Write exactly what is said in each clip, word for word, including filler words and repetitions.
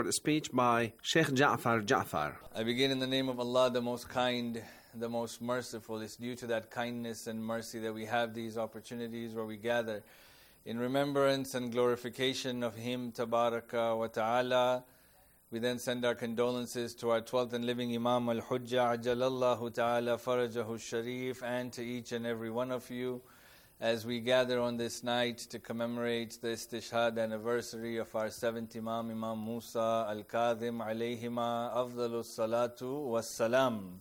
A speech by Sheikh Ja'far Ja'far. I begin in the name of Allah, the most kind, the most merciful. It's due to that kindness and mercy that we have these opportunities where we gather in remembrance and glorification of Him, Tabaraka wa Ta'ala. We then send our condolences to our twelfth and living Imam Al-Hujjah, Ajalallahu Ta'ala Farajahu Sharif, and to each and every one of you as we gather on this night to commemorate the Istishhad anniversary of our seventh Imam, Imam Musa Al-Kadhim alayhima afdalus salatu wassalam.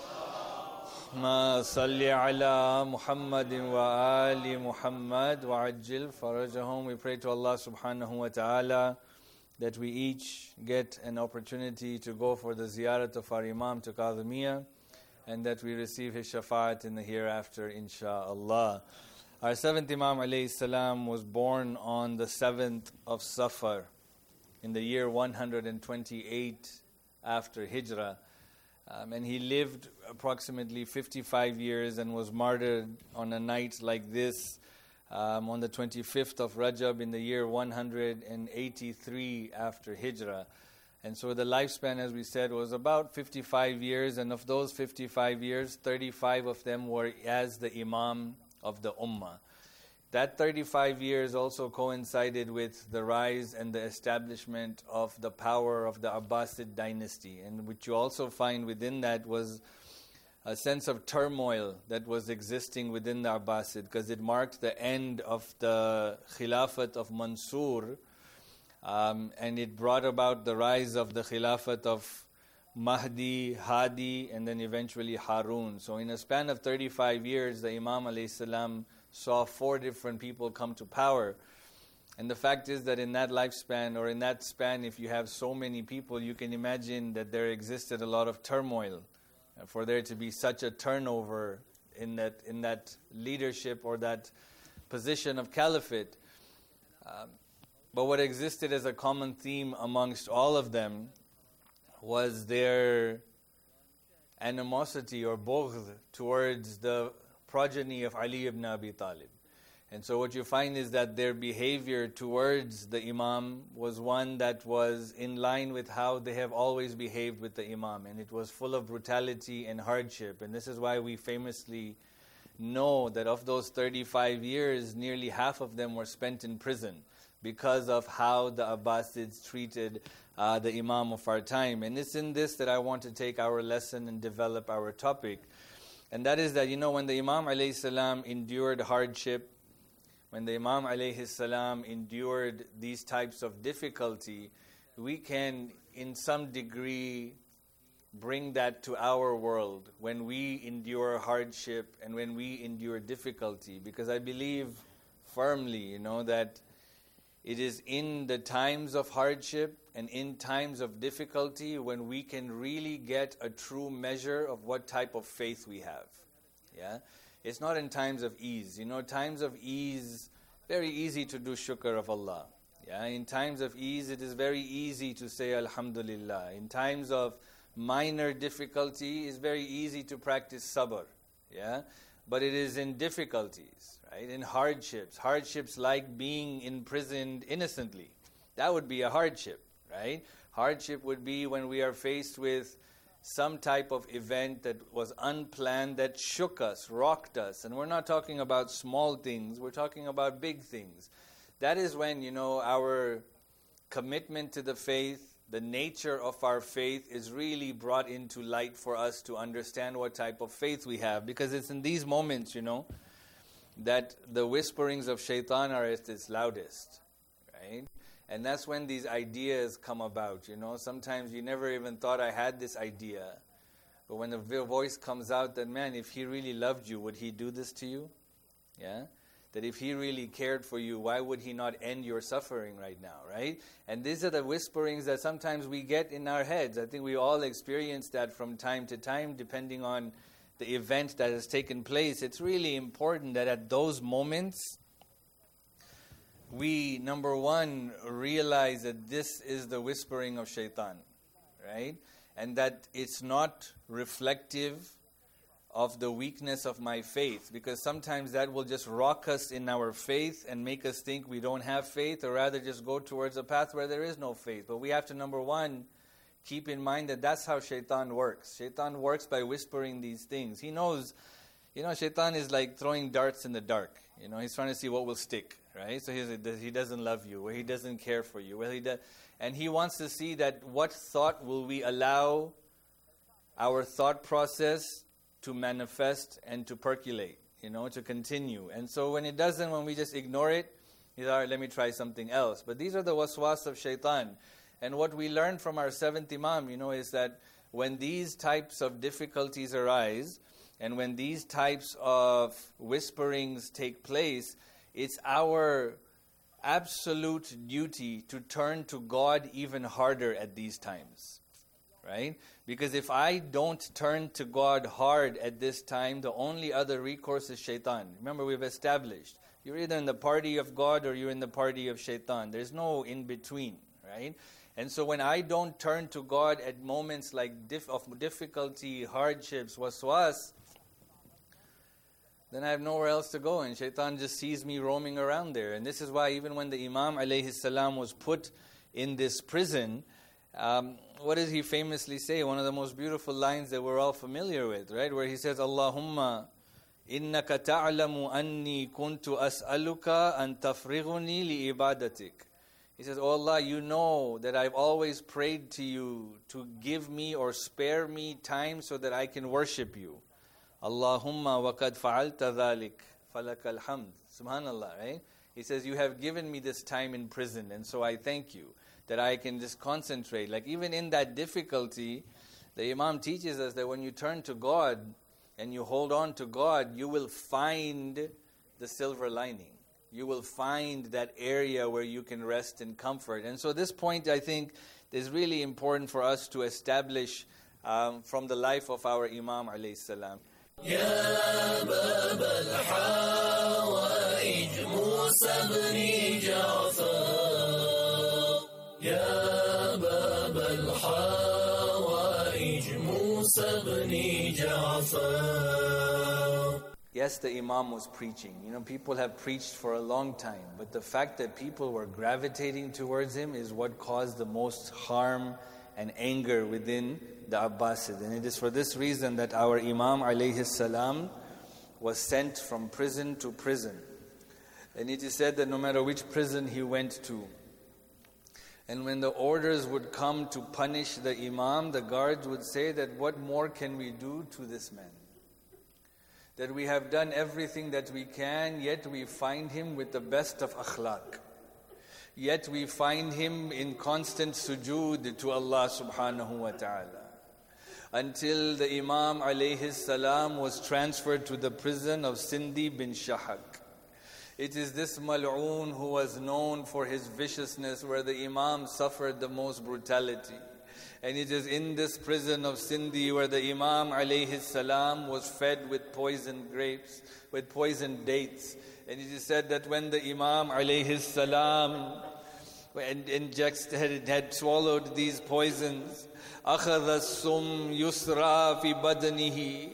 Ma salli ala Muhammadin wa ali Muhammad wa ajil farajahum. We pray to Allah subhanahu wa ta'ala that we each get an opportunity to go for the ziyarat of our Imam to Kadhimiyya, and that we receive his shafa'at in the hereafter, insha'Allah. Our seventh Imam alayhi salam was born on the seventh of Safar in the year one hundred twenty-eight after Hijrah. Um, and he lived approximately fifty-five years and was martyred on a night like this um, on the twenty-fifth of Rajab in the year one hundred eighty-three after Hijrah. And so the lifespan, as we said, was about fifty-five years, and of those fifty-five years, thirty-five of them were as the Imam of the Ummah. That thirty-five years also coincided with the rise and the establishment of the power of the Abbasid dynasty, and which you also find within that was a sense of turmoil that was existing within the Abbasid, because it marked the end of the Khilafat of Mansur, um, and it brought about the rise of the Khilafat of Mahdi, Hadi, and then eventually Harun. So in a span of thirty-five years, the Imam alayhi salam saw four different people come to power. And the fact is that in that lifespan, or in that span, if you have so many people, you can imagine that there existed a lot of turmoil. For there to be such a turnover in that in that leadership or that position of caliphate. Um, but what existed as a common theme amongst all of them was their animosity or bughd towards the progeny of Ali ibn Abi Talib. And so what you find is that their behavior towards the Imam was one that was in line with how they have always behaved with the Imam, and it was full of brutality and hardship. And this is why we famously know that of those thirty-five years, nearly half of them were spent in prison because of how the Abbasids treated uh, the Imam of our time. And it's in this that I want to take our lesson and develop our topic. And that is that, you know, when the Imam alayhi salam endured hardship, when the Imam alayhi salam endured these types of difficulty, we can in some degree bring that to our world when we endure hardship and when we endure difficulty. Because I believe firmly, you know, that it is in the times of hardship and in times of difficulty when we can really get a true measure of what type of faith we have. Yeah, it's not in times of ease. You know, times of ease, very easy to do shukr of Allah. Yeah, in times of ease, it is very easy to say Alhamdulillah. In times of minor difficulty, it's very easy to practice sabr. Yeah, but it is in difficulties, right? In hardships, hardships like being imprisoned innocently. That would be a hardship, right? Hardship would be when we are faced with some type of event that was unplanned, that shook us, rocked us. And we're not talking about small things, we're talking about big things. That is when, you know, our commitment to the faith, the nature of our faith is really brought into light for us to understand what type of faith we have. Because it's in these moments, you know, that the whisperings of shaitan are at its loudest, right? And that's when these ideas come about, you know. Sometimes you never even thought I had this idea. But when the voice comes out that, man, if he really loved you, would he do this to you? Yeah? That if he really cared for you, why would he not end your suffering right now, right? And these are the whisperings that sometimes we get in our heads. I think we all experience that from time to time, depending on the event that has taken place. It's really important that at those moments, we, number one, realize that this is the whispering of shaitan, right? And that it's not reflective of the weakness of my faith, because sometimes that will just rock us in our faith and make us think we don't have faith, or rather just go towards a path where there is no faith. But we have to, number one, keep in mind that that's how shaitan works. Shaitan works by whispering these things. He knows, you know, shaitan is like throwing darts in the dark. You know, he's trying to see what will stick, right? So he's, he doesn't love you, or he doesn't care for you, well, he does, and he wants to see that what thought will we allow our thought process to manifest and to percolate, you know, to continue. And so when it doesn't, when we just ignore it, he's all right, let me try something else. But these are the waswas of shaitan. And what we learned from our seventh Imam, you know, is that when these types of difficulties arise, and when these types of whisperings take place, it's our absolute duty to turn to God even harder at these times. Right? Because if I don't turn to God hard at this time, the only other recourse is shaitan. Remember, we've established, you're either in the party of God or you're in the party of shaitan. There's no in between, right? And so when I don't turn to God at moments like dif- of difficulty, hardships, waswas, then I have nowhere else to go, and shaitan just sees me roaming around there. And this is why even when the Imam alayhi salam was put in this prison, um, what does he famously say? One of the most beautiful lines that we're all familiar with, right? Where he says, Allahumma innaka ta'lamu anni kuntu as'aluka an tafrighuni li ibadatik. He says, oh Allah, you know that I've always prayed to you to give me or spare me time so that I can worship you. Allahumma wa qad fa'alta dhalik falakal hamd. Subhanallah, right? He says, you have given me this time in prison, and so I thank you that I can just concentrate. Like even in that difficulty, the Imam teaches us that when you turn to God and you hold on to God, you will find the silver lining. You will find that area where you can rest in comfort. And so this point, I think, is really important for us to establish um, from the life of our Imam alayhi salam. Ya Bab al-Hawaij Musa ibn Ja'far, Ya Bab al-Hawaij Musa ibn Ja'far. Yes, the Imam was preaching. You know, people have preached for a long time, but the fact that people were gravitating towards him is what caused the most harm and anger within the Abbasids. And it is for this reason that our Imam alayhi salam was sent from prison to prison. And it is said that no matter which prison he went to, and when the orders would come to punish the Imam, the guards would say that what more can we do to this man? That we have done everything that we can, yet we find him with the best of akhlaq. Yet we find him in constant sujood to Allah subhanahu wa ta'ala. Until the Imam alayhi salam was transferred to the prison of Sindi bin Shahak. It is this mal'oon who was known for his viciousness, where the Imam suffered the most brutality. And it is in this prison of Sindi where the Imam alayhi salam was fed with poisoned grapes, with poisoned dates. And it is said that when the Imam alayhi salam injected, had swallowed these poisons, أخذ السم يسرى في بدنه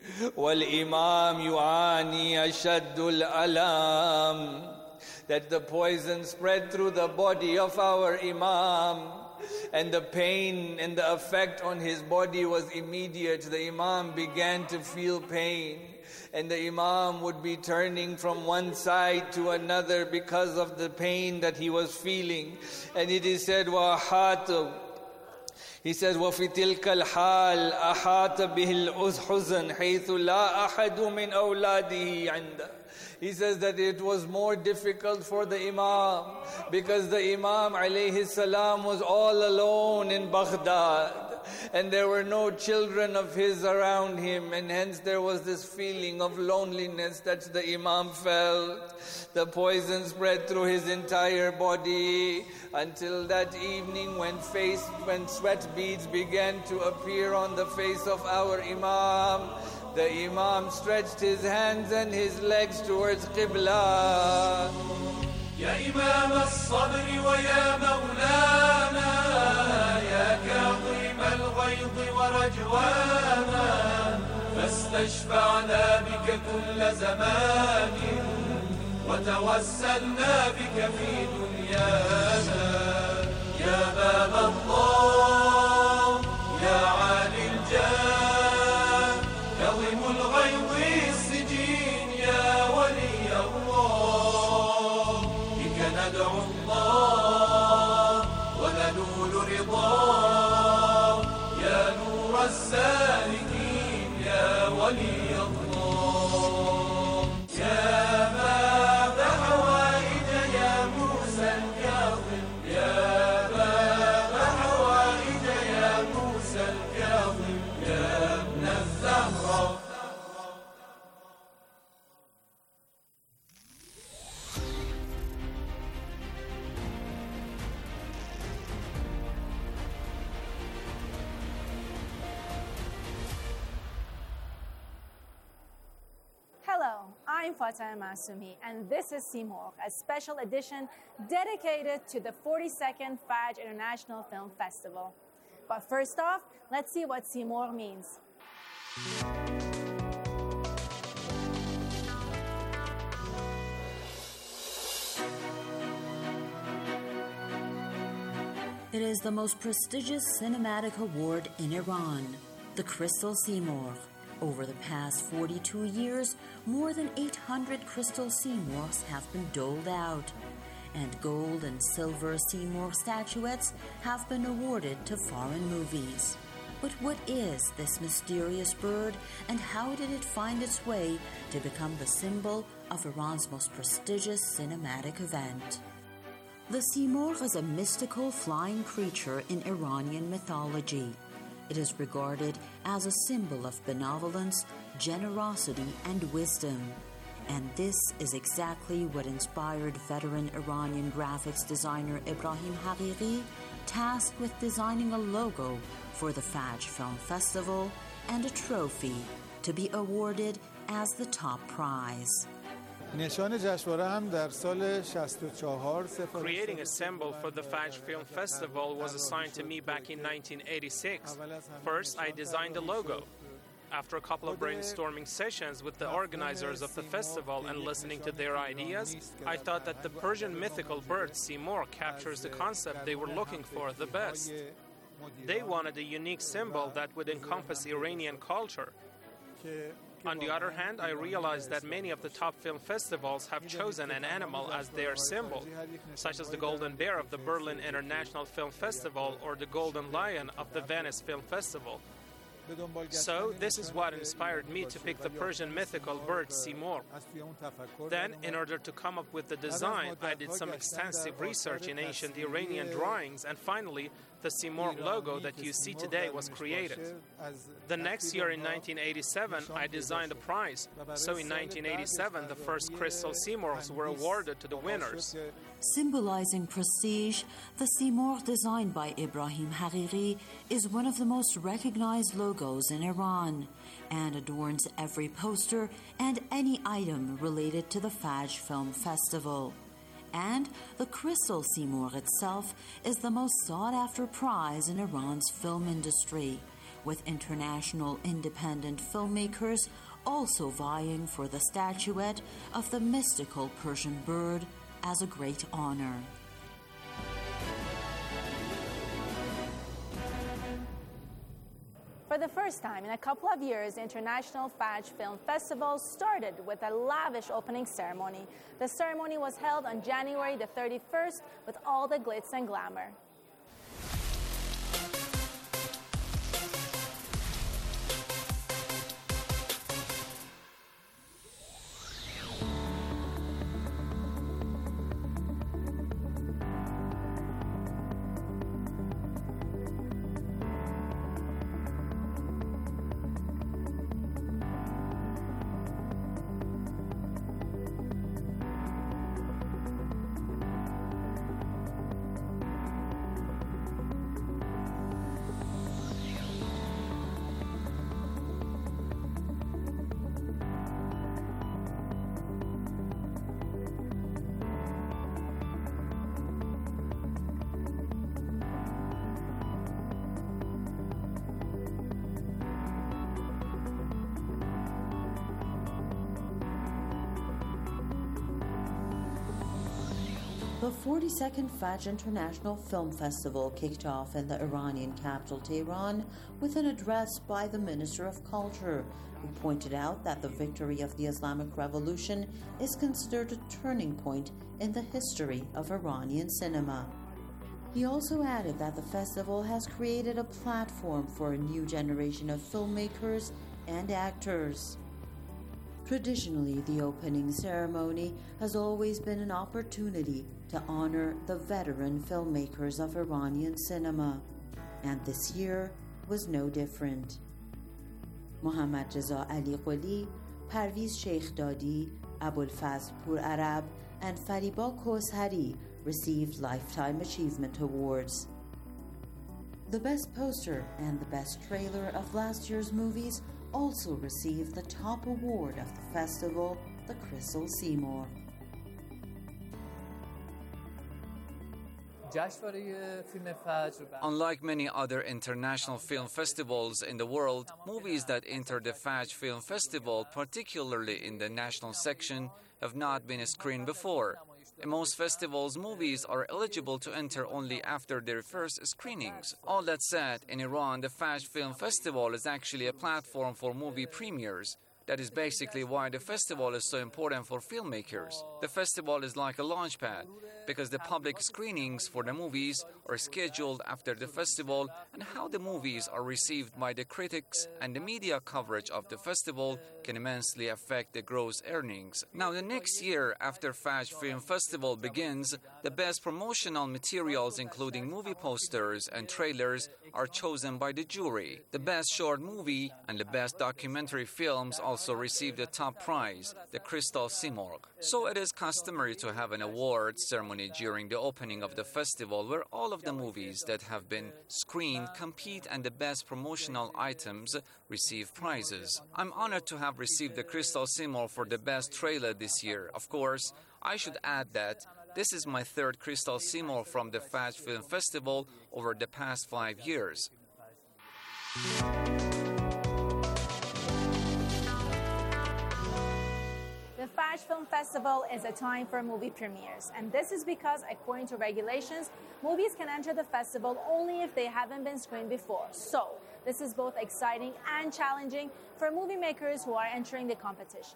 والإمام يعاني أشد الألام. That the poison spread through the body of our Imam, and the pain and the effect on his body was immediate. The Imam began to feel pain, and the Imam would be turning from one side to another because of the pain that he was feeling. And it is said, وَأَحَاطَ He says, وَفِي تِلْكَ الْحَالِ أَحَاطَ بِهِ الْحُزْنُ حَيْثُ لَا أَحَدُ مِنْ أَوْلَادِهِ عِنْدَهُ. He says that it was more difficult for the Imam because the Imam alayhi salam was all alone in Baghdad, and there were no children of his around him, and hence there was this feeling of loneliness that the Imam felt. The poison spread through his entire body until that evening when face, when sweat beads began to appear on the face of our Imam. The Imam stretched his hands and his legs towards Qibla. يا إمام الصبر ويا مولانا يا كاظم الغيظ ورجوانا فاستشفعنا بك كل زمان وتوسلنا بك في دنيانا يا باب الله يا عالي الجاه كظم الغيظ السجين يا ولي الله بك ندعو الله وننول رضاه يا نور السالكين يا ولي الله يا باب حوائج يا موسى الكاظم يا باب حوائج يا موسى الكاظم يا ابن الزهراء. Hello, I'm Fatah Masumi, and this is Seymour, a special edition dedicated to the forty-second Fajr International Film Festival. But first off, let's see what Seymour means. It is the most prestigious cinematic award in Iran, the Crystal Seymour. Over the past forty-two years, more than eight hundred Crystal Seymours have been doled out, and gold and silver Seymour statuettes have been awarded to foreign movies. But what is this mysterious bird, and how did it find its way to become the symbol of Iran's most prestigious cinematic event? The Seymour is a mystical flying creature in Iranian mythology. It is regarded as a symbol of benevolence, generosity, and wisdom. And this is exactly what inspired veteran Iranian graphics designer Ibrahim Haghighi, tasked with designing a logo for the Fajr Film Festival and a trophy to be awarded as the top prize. Creating a symbol for the Fajr Film Festival was assigned to me back in nineteen eighty-six. First, I designed a logo. After a couple of brainstorming sessions with the organizers of the festival and listening to their ideas, I thought that the Persian mythical bird Seymour captures the concept they were looking for the best. They wanted a unique symbol that would encompass Iranian culture. On the other hand, I realized that many of the top film festivals have chosen an animal as their symbol, such as the Golden Bear of the Berlin International Film Festival or the Golden Lion of the Venice Film Festival. So, this is what inspired me to pick the Persian mythical bird Seymour. Then, in order to come up with the design, I did some extensive research in ancient Iranian drawings, and finally, the Seymour logo that you see today was created. The next year, in nineteen eighty-seven, I designed a prize. So in nineteen eighty-seven, the first Crystal Seymours were awarded to the winners. Symbolizing prestige, the Seymour designed by Ibrahim Haghighi is one of the most recognized logos in Iran and adorns every poster and any item related to the Fajr Film Festival. And the Crystal Seymour itself is the most sought-after prize in Iran's film industry, with international independent filmmakers also vying for the statuette of the mystical Persian bird as a great honor. For the first time in a couple of years, the International Fajr Film Festival started with a lavish opening ceremony. The ceremony was held on January the thirty-first with all the glitz and glamour. The forty-second Fajr International Film Festival kicked off in the Iranian capital Tehran with an address by the Minister of Culture, who pointed out that the victory of the Islamic Revolution is considered a turning point in the history of Iranian cinema. He also added that the festival has created a platform for a new generation of filmmakers and actors. Traditionally, the opening ceremony has always been an opportunity to honor the veteran filmmakers of Iranian cinema, and this year was no different. Mohammad Reza Ali Qoli, Parviz Sheikhdadi, Abulfazl Pur Arab, and Fariba Kaushari received Lifetime Achievement Awards. The Best Poster and the Best Trailer of last year's movies also received the top award of the festival, the Crystal Seymour. Unlike many other international film festivals in the world, movies that enter the Fajr Film Festival, particularly in the national section, have not been screened before. In most festivals, movies are eligible to enter only after their first screenings. All that said, in Iran, the Fajr Film Festival is actually a platform for movie premieres. That is basically why the festival is so important for filmmakers. The festival is like a launchpad, because the public screenings for the movies are scheduled after the festival, and how the movies are received by the critics and the media coverage of the festival can immensely affect the gross earnings. Now, the next year after Fajr Film Festival begins, the best promotional materials, including movie posters and trailers, are chosen by the jury. The best short movie and the best documentary films also receive the top prize, the Crystal Seymour. So it is customary to have an awards ceremony during the opening of the festival where all of the movies that have been screened compete and the best promotional items receive prizes. I'm honored to have received the Crystal Seymour for the best trailer this year. Of course, I should add that this is my third Crystal Seymour from the Fajr Film Festival over the past five years. The Fajr Film Festival is a time for movie premieres, and this is because, according to regulations, movies can enter the festival only if they haven't been screened before. So, this is both exciting and challenging for movie makers who are entering the competition.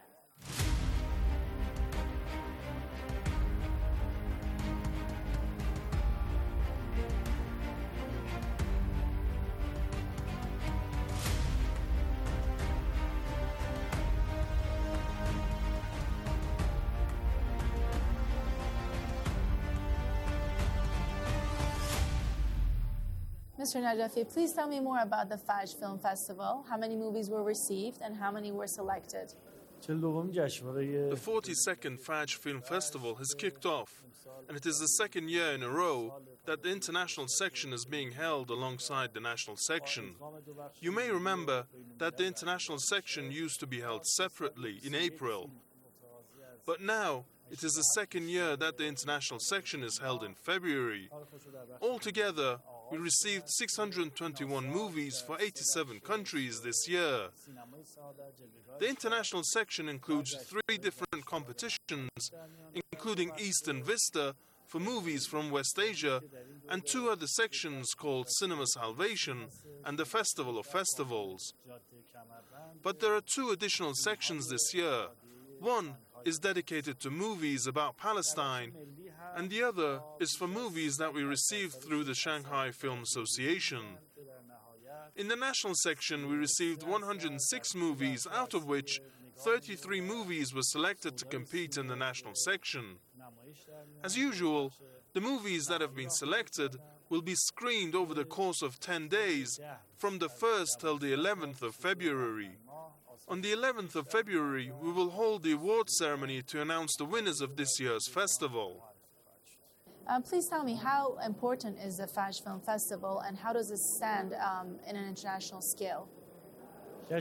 Mister Najafi, please tell me more about the Fajr Film Festival. How many movies were received and how many were selected? The forty-second Fajr Film Festival has kicked off, and it is the second year in a row that the international section is being held alongside the national section. You may remember that the international section used to be held separately in April. But now, it is the second year that the international section is held in February. Altogether, we received six hundred twenty-one movies for eighty-seven countries this year. The international section includes three different competitions, including Eastern Vista for movies from West Asia, and two other sections called Cinema Salvation and the Festival of Festivals. But there are two additional sections this year. One is dedicated to movies about Palestine, and the other is for movies that we received through the Shanghai Film Association. In the national section, we received one hundred six movies, out of which thirty-three movies were selected to compete in the national section. As usual, the movies that have been selected will be screened over the course of ten days, from the first till the eleventh of February. On the eleventh of February, we will hold the award ceremony to announce the winners of this year's festival. Um, please tell me, how important is the Fajr Film Festival and how does it stand um, in an international scale? The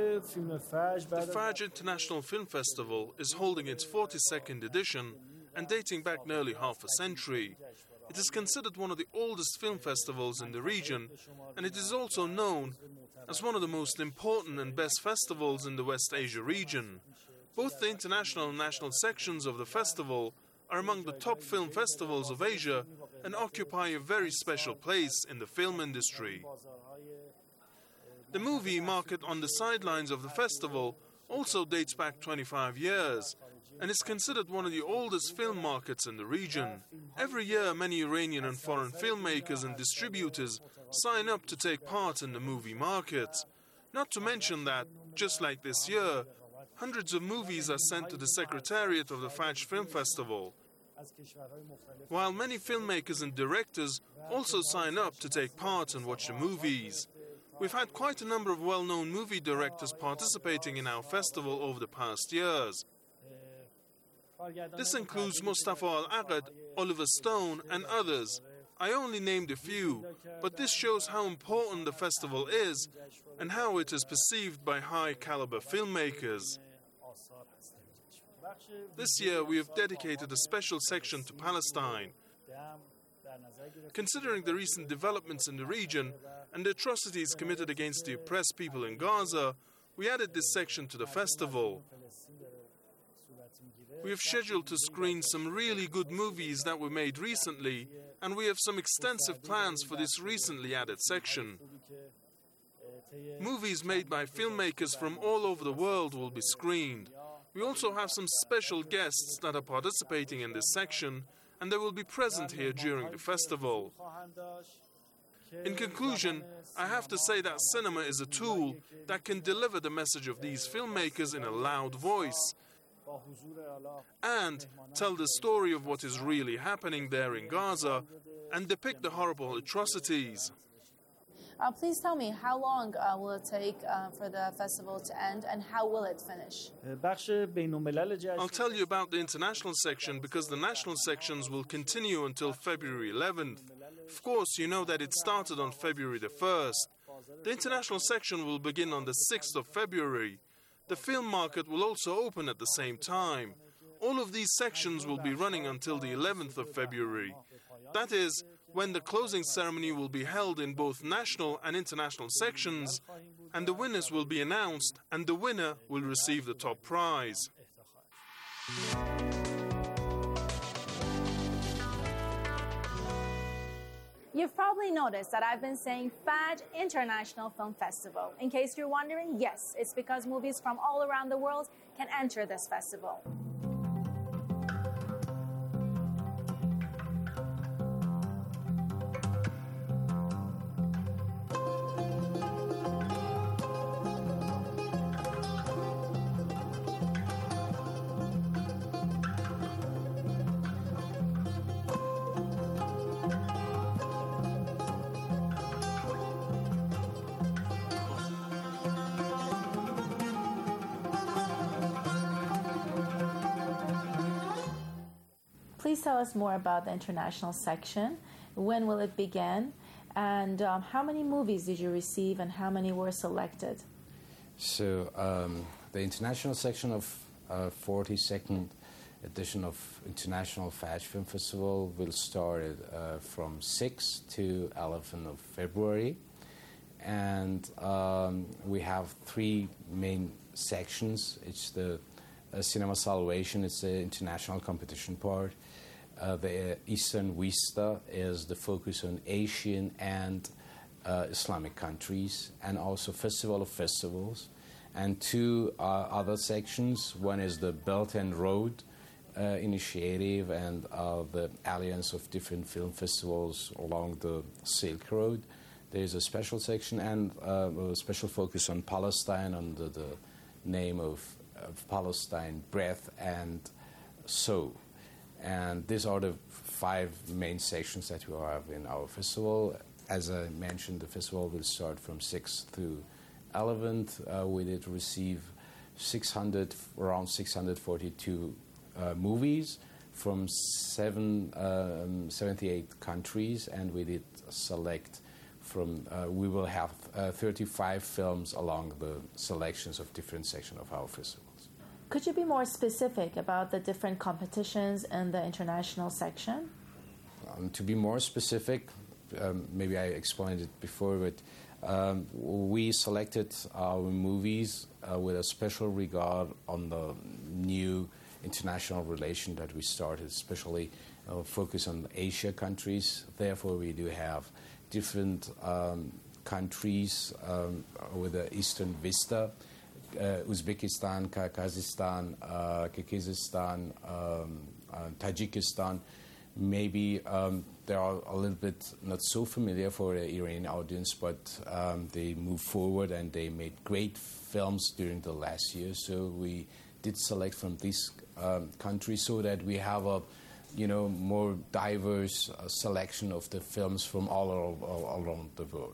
Fajr International Film Festival is holding its forty-second edition and dating back nearly half a century. It is considered one of the oldest film festivals in the region, and it is also known as one of the most important and best festivals in the West Asia region. Both the international and national sections of the festival are among the top film festivals of Asia and occupy a very special place in the film industry. The movie market on the sidelines of the festival also dates back twenty-five years and is considered one of the oldest film markets in the region. Every year, many Iranian and foreign filmmakers and distributors sign up to take part in the movie market. Not to mention that, just like this year, hundreds of movies are sent to the Secretariat of the Fajr Film Festival, while many filmmakers and directors also sign up to take part and watch the movies. We've had quite a number of well-known movie directors participating in our festival over the past years. This includes Mustafa Al-Aqad, Oliver Stone and others. I only named a few, but this shows how important the festival is and how it is perceived by high-caliber filmmakers. This year we have dedicated a special section to Palestine. Considering the recent developments in the region and the atrocities committed against the oppressed people in Gaza, we added this section to the festival. We have scheduled to screen some really good movies that were made recently, and we have some extensive plans for this recently added section. Movies made by filmmakers from all over the world will be screened. We also have some special guests that are participating in this section, and they will be present here during the festival. In conclusion, I have to say that cinema is a tool that can deliver the message of these filmmakers in a loud voice and tell the story of what is really happening there in Gaza and depict the horrible atrocities. Uh, please tell me, how long uh, will it take uh, for the festival to end, and how will it finish? I'll tell you about the international section because the national sections will continue until February eleventh. Of course, you know that it started on February the first. The international section will begin on the sixth of February. The film market will also open at the same time. All of these sections will be running until the eleventh of February. That is, when the closing ceremony will be held in both national and international sections, and the winners will be announced, and the winner will receive the top prize. You've probably noticed that I've been saying Fajr International Film Festival. In case you're wondering, yes, it's because movies from all around the world can enter this festival. Please tell us more about the international section. When will it begin? And um, how many movies did you receive and how many were selected? So um, the international section of uh, forty-second edition of International Fajr Film Festival will start uh, from sixth to eleventh of February. And um, we have three main sections. It's the uh, Cinema Salvation, it's the international competition part. Uh, the Eastern Vista is the focus on Asian and uh, Islamic countries, and also Festival of Festivals. And two uh, other sections. One is the Belt and Road uh, initiative and uh, the alliance of different film festivals along the Silk Road. There is a special section and uh, a special focus on Palestine under the name of, of Palestine, Breath and Soul. And these are the five main sections that we have in our festival. As I mentioned, the festival will start from sixth to eleventh. Uh, we did receive six hundred, around six hundred forty-two uh, movies from seven, um, seventy-eight countries, and we did select from, uh, we will have uh, thirty-five films along the selections of different sections of our festival. Could you be more specific about the different competitions in the international section? Um, to be more specific, um, maybe I explained it before, but um, we selected our movies uh, with a special regard on the new international relation that we started, especially uh, focus on Asia countries. Therefore, we do have different um, countries um, with the Eastern Vista, uh, Uzbekistan, Kazakhstan, uh, Kyrgyzstan, um, uh, Tajikistan. Maybe um, they are a little bit not so familiar for the Iranian audience, but um, they moved forward and they made great films during the last year. So we did select from these um, countries so that we have a, you know, more diverse uh, selection of the films from all, all, all around the world.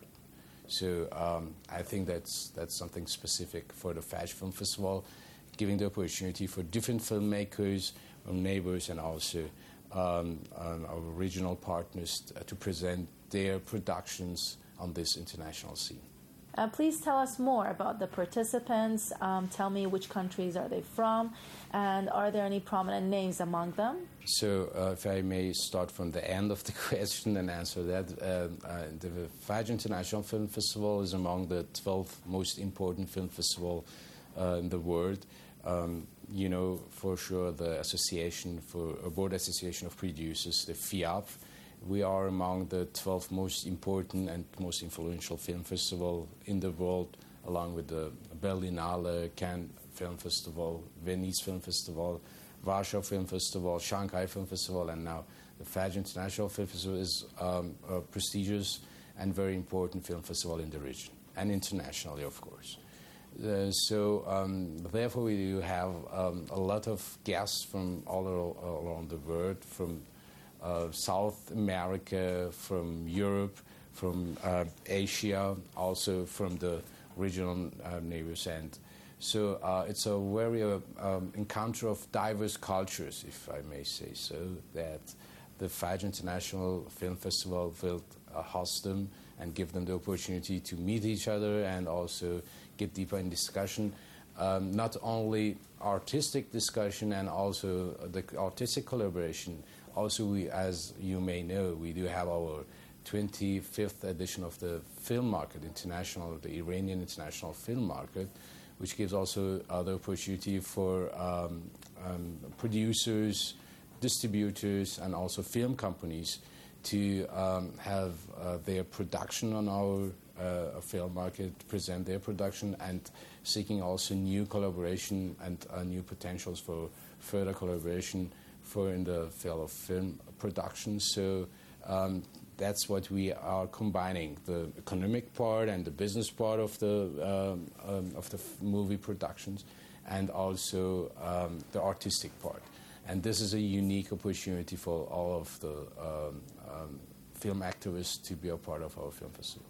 So um, I think that's that's something specific for the Fajr Film Festival, giving the opportunity for different filmmakers, our neighbors, and also um, um, our regional partners t- to present their productions on this international scene. Uh, please tell us more about the participants. Um, tell me which countries are they from, and are there any prominent names among them? So, uh, if I may start from the end of the question and answer that, uh, uh, the Fajr International Film Festival is among the twelve most important film festival uh, in the world. Um, you know, for sure, the Association for uh, Board Association of Producers, the F I A P. We are among the twelve most important and most influential film festival in the world, along with the Berlinale, Cannes Film Festival, Venice Film Festival, Warsaw Film Festival, Shanghai Film Festival, and now the Fajr International Film Festival is um, a prestigious and very important film festival in the region, and internationally, of course. Uh, so, um, therefore, we do have um, a lot of guests from all, ar- all around the world, from Uh, South America, from Europe, from uh, Asia, also from the regional uh, neighbors. And so uh, it's a very uh, um, encounter of diverse cultures, if I may say so, that the Fajr International Film Festival will uh, host them and give them the opportunity to meet each other and also get deeper in discussion. Um, not only artistic discussion and also the artistic collaboration. Also, we, as you may know, we do have our twenty-fifth edition of the film market, international, the Iranian international film market, which gives also other opportunity for um, um, producers, distributors, and also film companies to um, have uh, their production on our uh, film market, present their production, and seeking also new collaboration and uh, new potentials for further collaboration for in the field of film production. So um, that's what we are combining, the economic part and the business part of the um, um, of the f- movie productions, and also um, the artistic part. And this is a unique opportunity for all of the um, um, film activists to be a part of our film festival.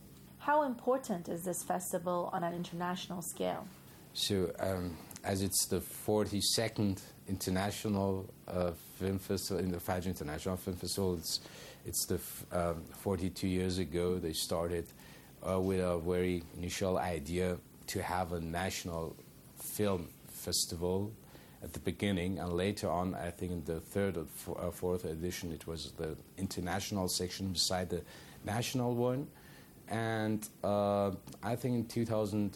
How important is this festival on an international scale? So, um, as it's the forty-second international uh, film festival in the Fajr International Film Festival, it's, it's the f- um, forty-two years ago they started uh, with a very initial idea to have a national film festival at the beginning, and later on, I think in the third or f- uh, fourth edition, it was the international section beside the national one. And uh, I think in two thousand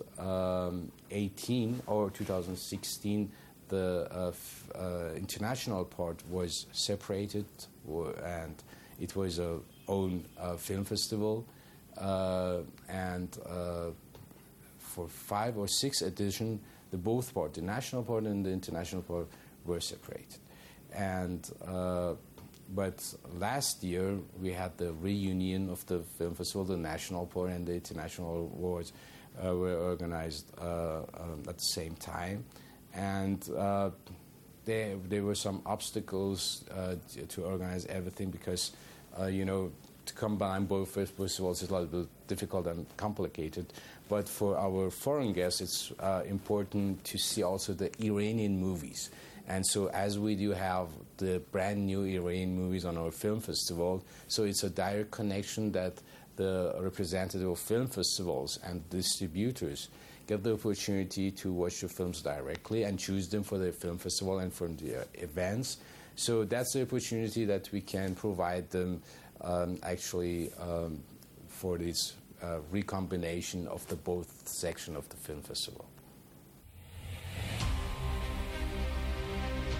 eighteen or two thousand sixteen, the uh, f- uh, international part was separated, w- and it was a own uh, film festival. Uh, and uh, for five or six editions, the both part, the national part and the international part, were separated. And uh, But last year, we had the reunion of the film festival, the national part and the international awards uh, were organized uh, um, at the same time. And uh, there, there were some obstacles uh, to organize everything because, uh, you know, to combine both festivals is a little bit difficult and complicated. But for our foreign guests, it's uh, important to see also the Iranian movies. And so as we do have the brand new Iranian movies on our film festival, so it's a direct connection that the representative of film festivals and distributors get the opportunity to watch the films directly and choose them for the film festival and for the uh, events. So that's the opportunity that we can provide them um, actually um, for this uh, recombination of the both section of the film festival.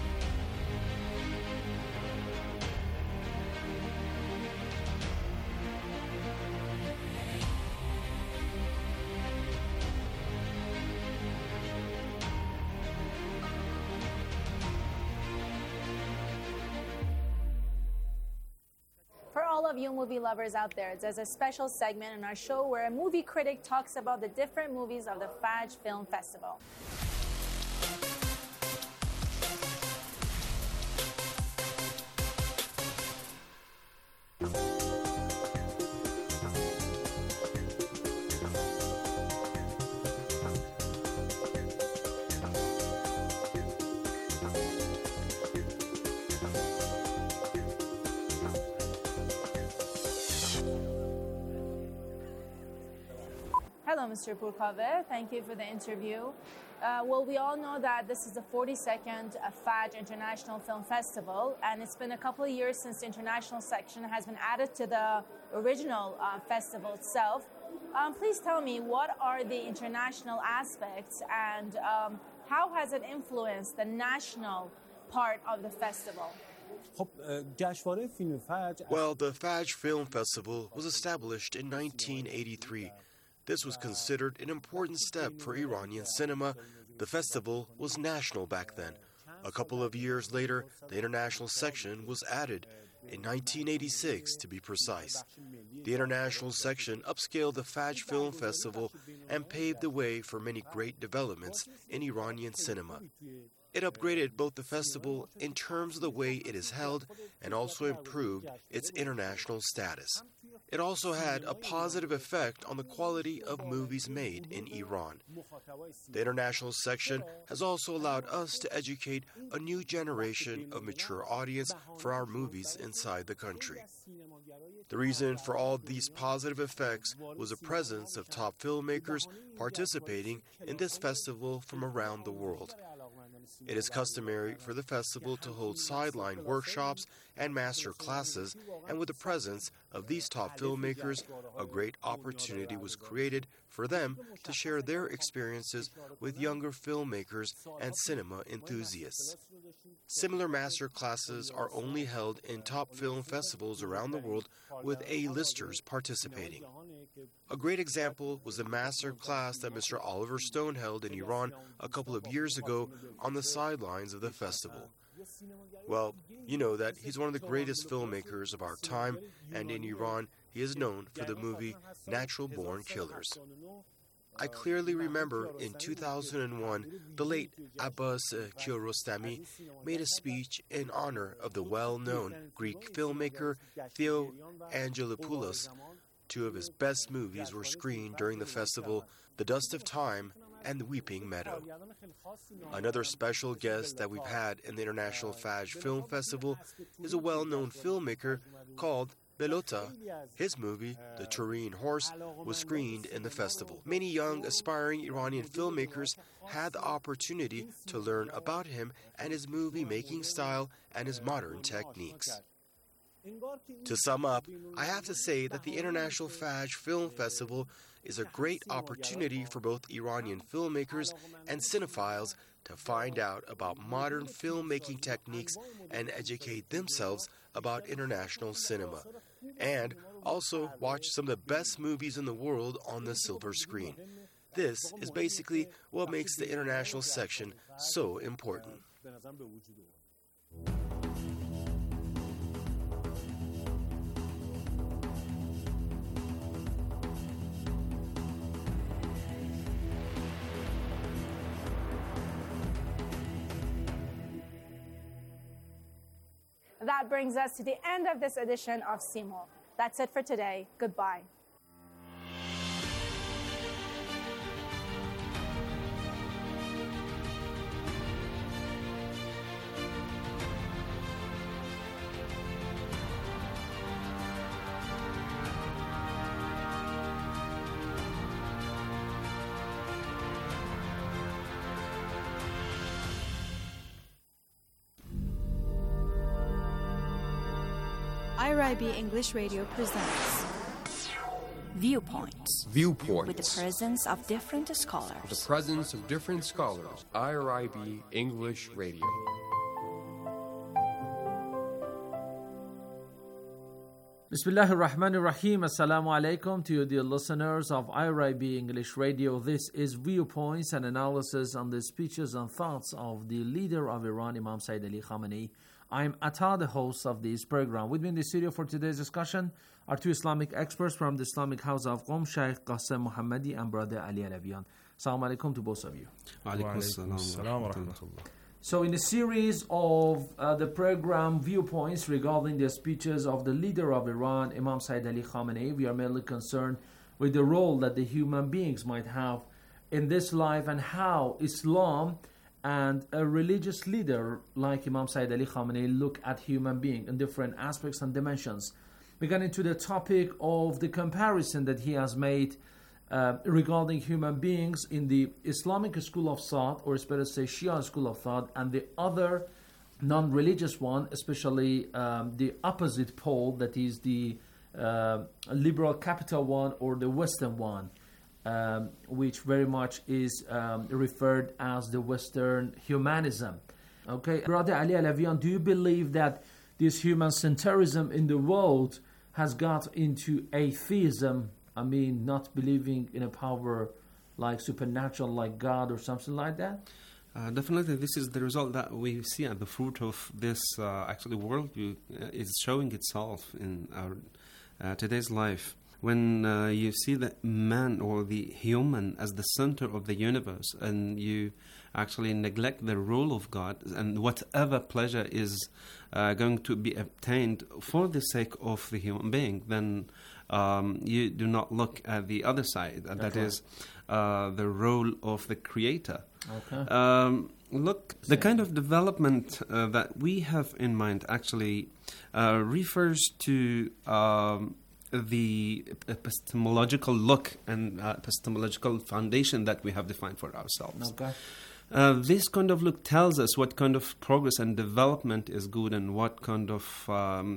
of you movie lovers out there, there's a special segment in our show where a movie critic talks about the different movies of the Fajr Film Festival. Hello, Mister Purkaveh. Thank you for the interview. Uh, well, we all know that this is the forty-second uh, Fajr International Film Festival, and it's been a couple of years since the international section has been added to the original uh, festival itself. Um, please tell me, what are the international aspects, and um, how has it influenced the national part of the festival? Well, the Fajr Film Festival was established in nineteen eighty-three. This was considered an important step for Iranian cinema. The festival was national back then. A couple of years later, the international section was added, in nineteen eighty-six to be precise. The international section upscaled the Fajr Film Festival and paved the way for many great developments in Iranian cinema. It upgraded both the festival in terms of the way it is held and also improved its international status. It also had a positive effect on the quality of movies made in Iran. The international section has also allowed us to educate a new generation of mature audience for our movies inside the country. The reason for all these positive effects was the presence of top filmmakers participating in this festival from around the world. It is customary for the festival to hold sideline workshops and master classes, and with the presence of these top filmmakers, a great opportunity was created for them to share their experiences with younger filmmakers and cinema enthusiasts. Similar master classes are only held in top film festivals around the world with A-listers participating. A great example was the master class that Mister Oliver Stone held in Iran a couple of years ago on the sidelines of the festival. Well, you know that he's one of the greatest filmmakers of our time, and in Iran, he is known for the movie Natural Born Killers. I clearly remember in two thousand one, the late Abbas Kiarostami made a speech in honor of the well-known Greek filmmaker Theo Angelopoulos. Two of his best movies were screened during the festival, The Dust of Time and The Weeping Meadow. Another special guest that we've had in the International Fajr Film Festival is a well-known filmmaker called Belota. His movie, The Turin Horse, was screened in the festival. Many young, aspiring Iranian filmmakers had the opportunity to learn about him and his movie-making style and his modern techniques. To sum up, I have to say that the International Fajr Film Festival is a great opportunity for both Iranian filmmakers and cinephiles to find out about modern filmmaking techniques and educate themselves about international cinema, and also watch some of the best movies in the world on the silver screen. This is basically what makes the international section so important. That brings us to the end of this edition of Simorgh. That's it for today. Goodbye. I R I B English Radio presents Viewpoints. Viewpoints. With the presence of different scholars. With the presence of different scholars. I R I B English Radio. Bismillah ar-Rahman ar-Rahim. Assalamu alaikum to you dear listeners of I R I B English Radio. This is Viewpoints, an analysis on the speeches and thoughts of the leader of Iran, Imam Sayyid Ali Khamenei, I'm Atta, the host of this program. With me in the studio for today's discussion are two Islamic experts from the Islamic House of Qom, Sheikh Qasim Muhammadi and Brother Ali Alavian. Assalamu alaikum to both of you. Wa alaikum assalam wa rahmatullah. So in a series of uh, the program viewpoints regarding the speeches of the leader of Iran, Imam Sayyid Ali Khamenei, we are mainly concerned with the role that the human beings might have in this life and how Islam and a religious leader like Imam Sayyid Ali Khamenei look at human being in different aspects and dimensions. We got into the topic of the comparison that he has made uh, regarding human beings in the Islamic school of thought, or it's better to say Shia school of thought, and the other non-religious one, especially um, the opposite pole, that is the uh, liberal capital one or the Western one. Um, which very much is um, referred as the Western humanism. Okay, Brother Ali Alavian, do you believe that this human centrism in the world has got into atheism? I mean, not believing in a power like supernatural, like God or something like that? Uh, definitely, this is the result that we see at the fruit of this uh, actually worldview uh, is showing itself in our uh, today's life. When uh, you see the man or the human as the center of the universe, and you actually neglect the role of God and whatever pleasure is uh, going to be obtained for the sake of the human being, then um, you do not look at the other side, and that is uh, the role of the Creator. Okay. Um, look, the kind of development uh, that we have in mind actually uh, refers to Um, the epistemological look and uh, epistemological foundation that we have defined for ourselves. Okay. Uh, this kind of look tells us what kind of progress and development is good and what kind of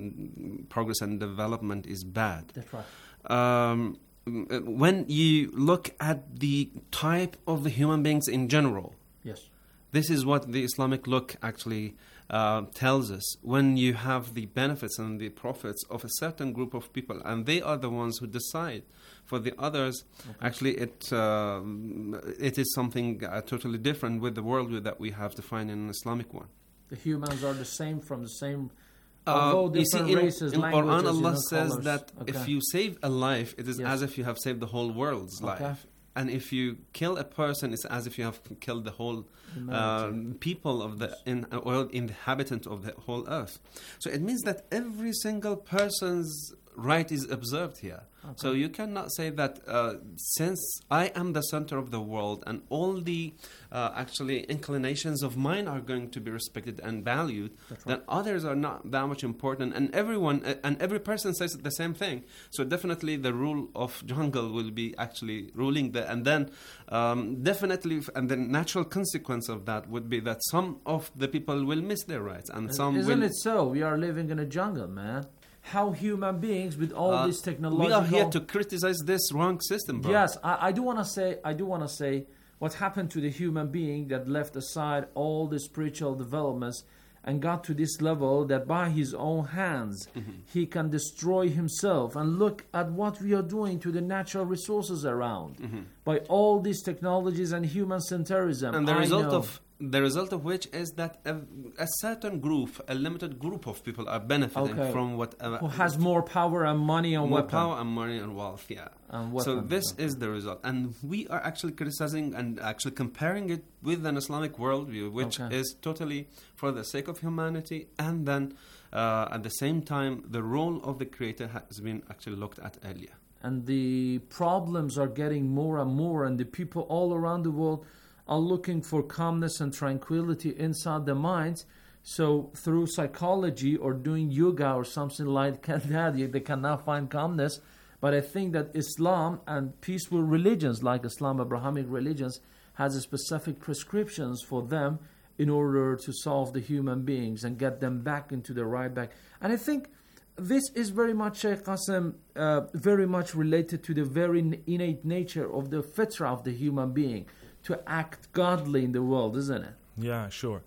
um, progress and development is bad. That's right. Um, when you look at the type of the human beings in general, yes, this is what the Islamic look actually uh, tells us. When you have the benefits and the profits of a certain group of people, and they are the ones who decide for the others, okay. actually it uh, it is something uh, totally different with the worldview that we have defined in an Islamic one. The humans are the same from the same, uh, although different see, in, races, in languages, Quran, Allah you know, says colors. that Okay. if you save a life, it is Yes. as if you have saved the whole world's Okay. life. And if you kill a person, it's as if you have killed the whole uh, people of the in, uh, or inhabitant of the whole earth. So it means that every single person's right is observed here. Okay. So you cannot say that uh, since I am the center of the world and all the uh, actually inclinations of mine are going to be respected and valued, That's then right. others are not that much important. And everyone uh, and every person says the same thing. So definitely the rule of jungle will be actually ruling the, and then um, definitely, and the natural consequence of that would be that some of the people will miss their rights and some Isn't will. it so? We are living in a jungle, man. How human beings with all Uh, this technological... We are here to criticize this wrong system, bro. Yes, I, I do want to say, I do want to say, what happened to the human being that left aside all the spiritual developments and got to this level that by his own hands Mm-hmm. he can destroy himself. And look at what we are doing to the natural resources around Mm-hmm. by all these technologies and human centrism. And the I result know. of the result of which is that a, a certain group, a limited group of people, are benefiting Okay. from whatever. Who has more power and money and more weapon. power and money and wealth, yeah. And so weapon, this okay. is the result, and we are actually criticizing and actually comparing it with an Islamic worldview, which Okay. is totally for the sake of humanity, and then uh, at the same time, the role of the Creator has been actually looked at earlier. And the problems are getting more and more, and the people all around the world are looking for calmness and tranquility inside their minds. So through psychology or doing yoga or something like that, they cannot find calmness. But I think that Islam and peaceful religions like Islam, Abrahamic religions, has a specific prescriptions for them in order to solve the human beings and get them back into the right back. And I think this is very much, Sheikh Qasim, uh, very much related to the very innate nature of the fitra of the human being, to act godly in the world, isn't it? Yeah, sure.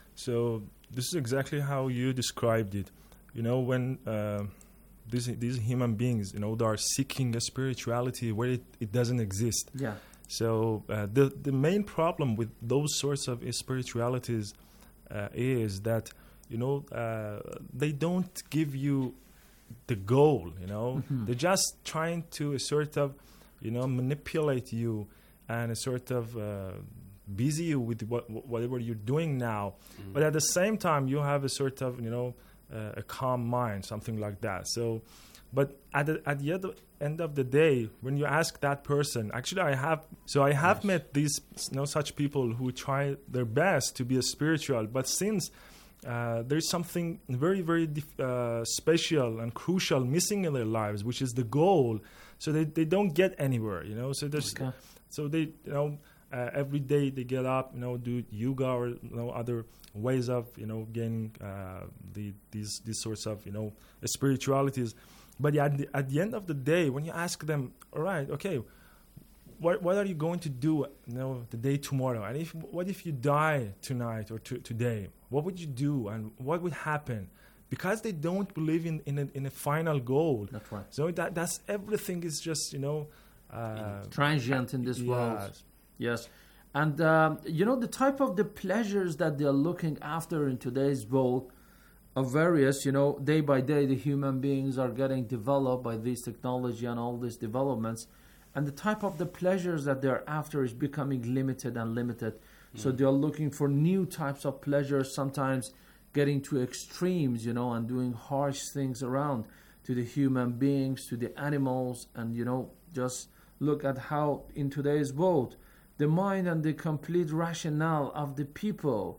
So this is exactly how you described it. You know, when uh, these these human beings, you know, they are seeking a spirituality where it, it doesn't exist. Yeah. So uh, the the main problem with those sorts of spiritualities uh, is that you know, uh, they don't give you the goal, you know. Mm-hmm. They're just trying to sort of, you know, manipulate you and a sort of uh, busy you with what, whatever you're doing now. Mm. But at the same time, you have a sort of, you know, uh, a calm mind, something like that. So, but at the, at the end of, end of the day, when you ask that person, actually, I have, so I have Yes. met these, you know, such people who try their best to be a spiritual, but since uh, there's something very, very dif- uh, special and crucial missing in their lives, which is the goal. So they, they don't get anywhere, you know. So there's, Okay. so they, you know, uh, every day they get up, you know, do yoga or, you know, other ways of, you know, gaining uh, the these these sorts of, you know, spiritualities. But at the, at the end of the day, when you ask them, all right, okay, what what are you going to do, you know, the day tomorrow? And if what if you die tonight or to, today? What would you do, and what would happen? Because they don't believe in in a, in a final goal. That's right. So that that's everything is just, you know, uh, transient in this world. yes. Yes. And, um, you know, the type of the pleasures that they're looking after in today's world are various. You know, day by day, the human beings are getting developed by this technology and all these developments. And the type of the pleasures that they're after is becoming limited and limited. Mm. So they're looking for new types of pleasures, sometimes getting to extremes, you know, and doing harsh things around to the human beings, to the animals. And, you know, just look at how in today's world, the mind and the complete rationale of the people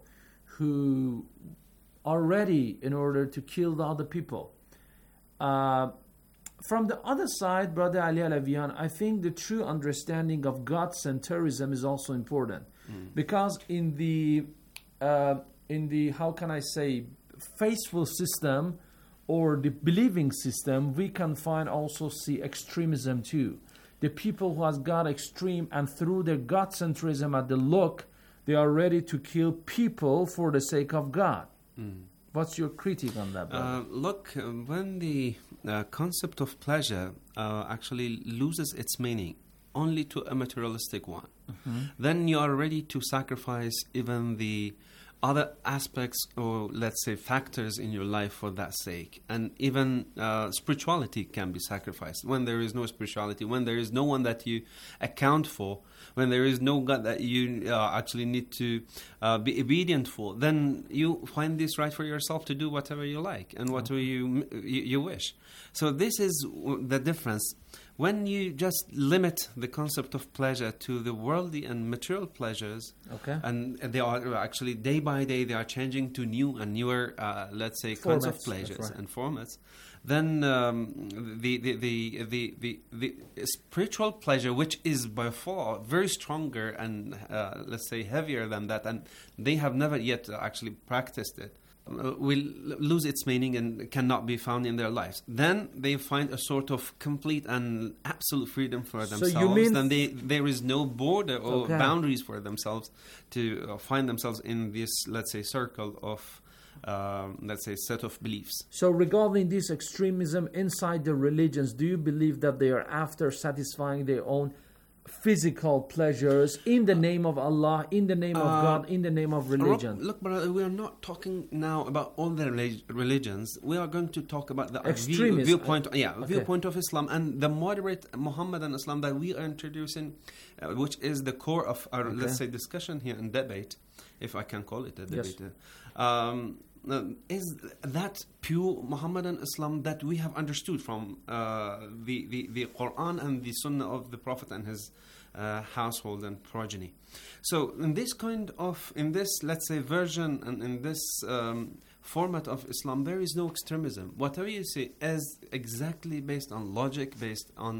who are ready in order to kill the other people. Uh, from the other side, Brother Ali Alavian, I think the true understanding of God-centerism is also important. Mm. Because in the, uh, in the, how can I say, faithful system or the believing system, we can find also see extremism too. The people who has got extreme, and through their God-centrism at the look, they are ready to kill people for the sake of God. Mm. What's your critique on that, brother? Uh, look, uh, when the uh, concept of pleasure uh, actually loses its meaning only to a materialistic one, mm-hmm. then you are ready to sacrifice even the other aspects or, let's say, factors in your life for that sake. And even uh, spirituality can be sacrificed. When there is no spirituality, when there is no one that you account for, when there is no God that you uh, actually need to uh, be obedient for, then you find this right for yourself to do whatever you like and whatever you, you, you wish. So this is the difference. When you just limit the concept of pleasure to the worldly and material pleasures, okay. and they are actually day by day they are changing to new and newer, uh, let's say, kinds of pleasures right. and formats, then um, the, the, the, the, the, the spiritual pleasure, which is by far very stronger and, uh, let's say, heavier than that, and they have never yet actually practiced it, Uh, will lose its meaning and cannot be found in their lives. Then they find a sort of complete and absolute freedom for themselves. So you mean then they, there is no border or okay. boundaries for themselves to uh, find themselves in this, let's say, circle of, um, let's say, set of beliefs. So regarding this extremism inside the religions, do you believe that they are after satisfying their own physical pleasures in the name of Allah, in the name of uh, God, in the name of religion? Look, brother, we are not talking now about all the relig- religions. We are going to talk about the view, viewpoint, yeah, okay. viewpoint of Islam and the moderate Muhammadan Islam that we are introducing, uh, which is the core of our, okay. let's say, discussion here and debate, if I can call it a debate. Yes. Um, Uh, is that pure Muhammadan Islam that we have understood from uh, the, the, the Quran and the Sunnah of the Prophet and his uh, household and progeny. So in this kind of, in this, let's say, version and in this um, format of Islam, there is no extremism. Whatever you say is exactly based on logic, based on,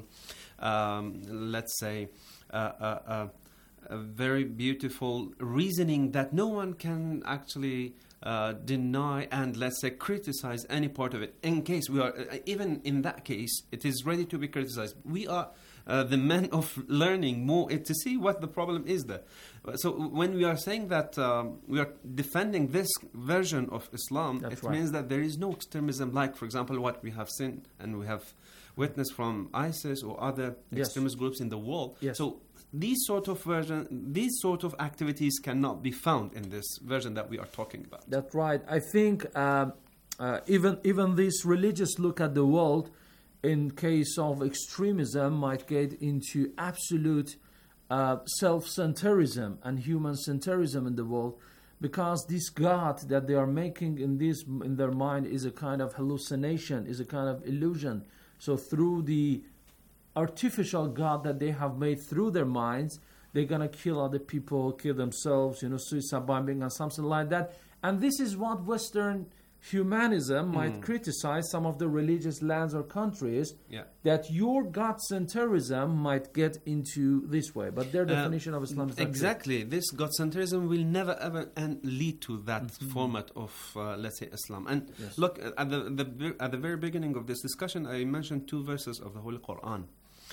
um, let's say, uh, uh, uh, a very beautiful reasoning that no one can actually Uh, deny and, let's say, criticize any part of it. In case we are, uh, even in that case, it is ready to be criticized. We are uh, the men of learning more uh, to see what the problem is there. So when we are saying that um, we are defending this version of Islam, That's it right. means that there is no extremism like, for example, what we have seen and we have witnessed from ISIS or other yes. extremist groups in the world. Yes. So these sort of version, these sort of activities cannot be found in this version that we are talking about. That's right. I think uh, uh, even even this religious look at the world, in case of extremism, might get into absolute uh, self-centerism and human-centerism in the world, because this God that they are making in this in their mind is a kind of hallucination, is a kind of illusion. So through the artificial God that they have made through their minds, they're gonna kill other people, kill themselves, you know, suicide bombing and something like that. And this is what Western humanism might Mm. criticize some of the religious lands or countries, Yeah. that your God-centerism might get into this way. But their Uh, definition of Islam is not exactly. This God-centerism will never ever and lead to that Mhm. format of, uh, let's say, Islam. And Yes. look, at the, the at the very beginning of this discussion, I mentioned two verses of the Holy Quran.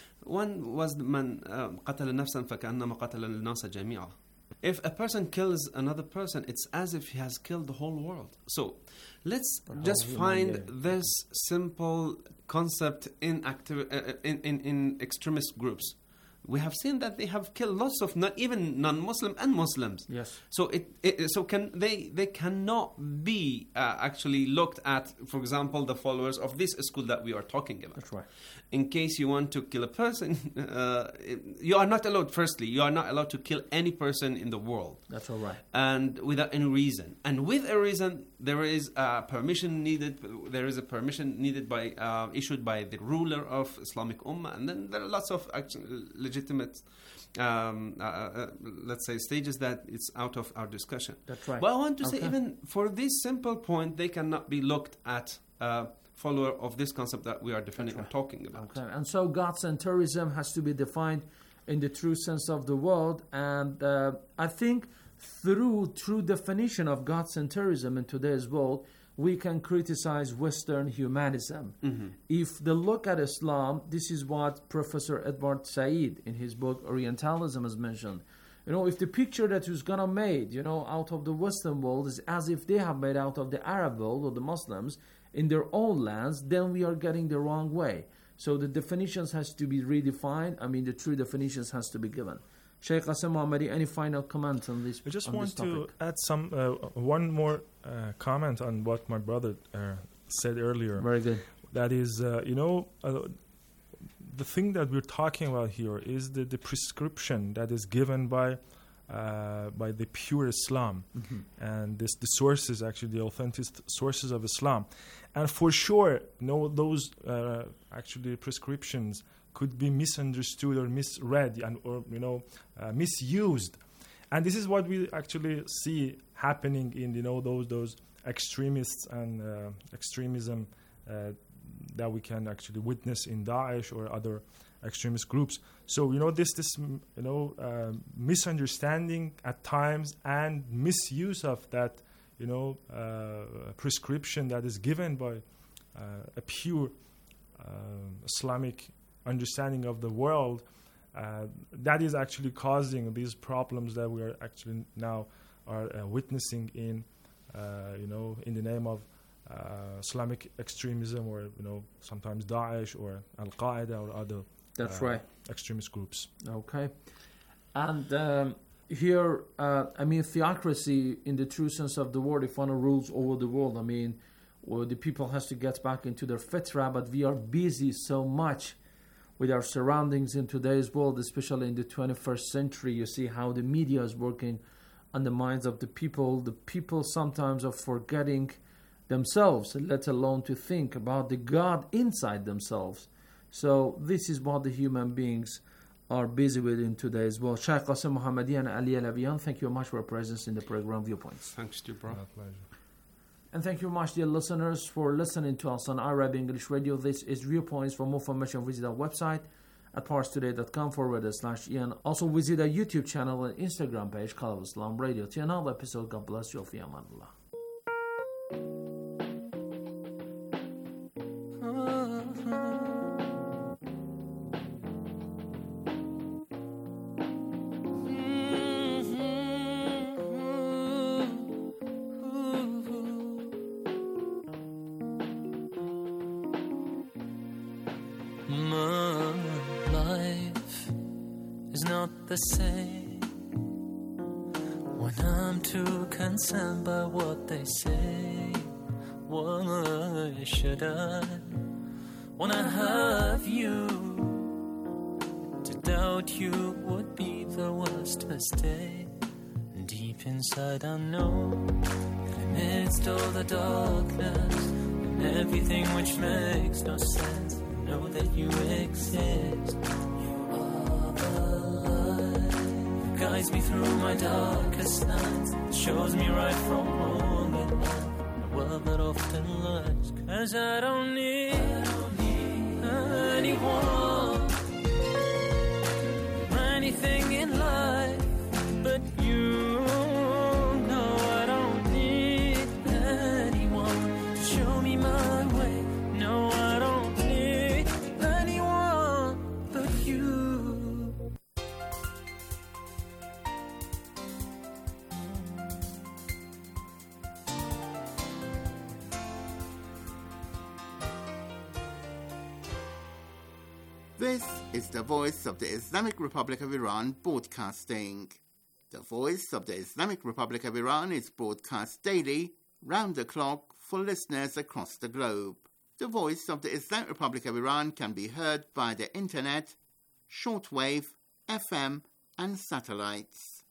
One was من قتل نفسا فكأنما قتل الناس جميعا. If a person kills another person, it's as if he has killed the whole world. So let's The just whole find human, this simple concept in, activ- uh, in, in, in extremist groups. We have seen that they have killed lots of not even non-Muslim and Muslims. Yes. So it, it so can they they cannot be uh, actually looked at. For example, the followers of this school that we are talking about. That's right. In case you want to kill a person, uh, you are not allowed. Firstly, you are not allowed to kill any person in the world. That's all right. And without any reason. And with a reason, there is a permission needed. There is a permission needed by uh, issued by the ruler of Islamic Ummah. And then there are lots of actually legitimate, um, uh, uh, let's say, stages that it's out of our discussion. That's right. But I want to say, Okay. even for this simple point, they cannot be looked at. Uh, follower of this concept that we are defining and talking about. Okay. And so God-centerism has to be defined in the true sense of the word. And uh, I think through true definition of God-centerism in today's world, we can criticize Western humanism. Mhm. If they look at Islam, this is what Professor Edward Said in his book Orientalism has mentioned. You know, if the picture that is gonna made, you know, out of the Western world is as if they have made out of the Arab world or the Muslims in their own lands, then we are getting the wrong way. So the definitions has to be redefined. I mean, the true definitions has to be given. Sheikh Qasim Muhammadi, any final comment on this? I just on want this topic? to add some uh, one more uh, comment on what my brother uh, said earlier. Very good. That is, uh, you know, uh, the thing that we're talking about here is the, the prescription that is given by uh, by the pure Islam, Mhm. and this the sources, actually the authentic sources of Islam, and for sure, you know, those uh, actually prescriptions could be misunderstood or misread and or you know uh, misused, and this is what we actually see happening in you know those those extremists and uh, extremism uh, that we can actually witness in Daesh or other extremist groups. So you know this this mm, you know uh, misunderstanding at times and misuse of that you know uh, prescription that is given by uh, a pure uh, Islamic understanding of the world, uh, that is actually causing these problems that we are actually now are uh, witnessing in uh, you know in the name of uh, Islamic extremism, or you know sometimes Daesh or Al Qaeda or other That's uh, right. extremist groups. Okay. And um, here, uh, I mean, theocracy in the true sense of the word, if one rules over the world, I mean, well, the people has to get back into their fitra, but we are busy so much with our surroundings in today's world, especially in the twenty-first century. You see how the media is working on the minds of the people. The people sometimes are forgetting themselves, let alone to think about the God inside themselves. So this is what the human beings are busy with in today's world. Shaykh Qasim Muhammadi and Ali Alavian, thank you very much for your presence in the program Viewpoints. Thanks to you, bro. My pleasure. And thank you very much, dear listeners, for listening to us on Arabic English Radio. This is Viewpoints. For more information, visit our website at parstoday.com forward slash Ian. Also visit our YouTube channel and Instagram page, Call of Islam Radio. Till another episode, God bless you. Fi amanullah. My life is not the same. When I'm too concerned by what they say, why should I, when I have you, to doubt you would be the worst mistake. Deep inside I know that amidst all the darkness and everything which makes no sense, I know that you exist. You are the light, guides me through my darkest nights, shows me right from wrong at night, a world that often lies. Cause I don't need, I don't need anyone or anything in life but you. No, I don't need anyone to show me my way. No, I don't need anyone but you. This is the Voice of the Islamic Republic of Iran broadcasting. The Voice of the Islamic Republic of Iran is broadcast daily, round the clock, for listeners across the globe. The Voice of the Islamic Republic of Iran can be heard by the internet, shortwave, F M, and satellites.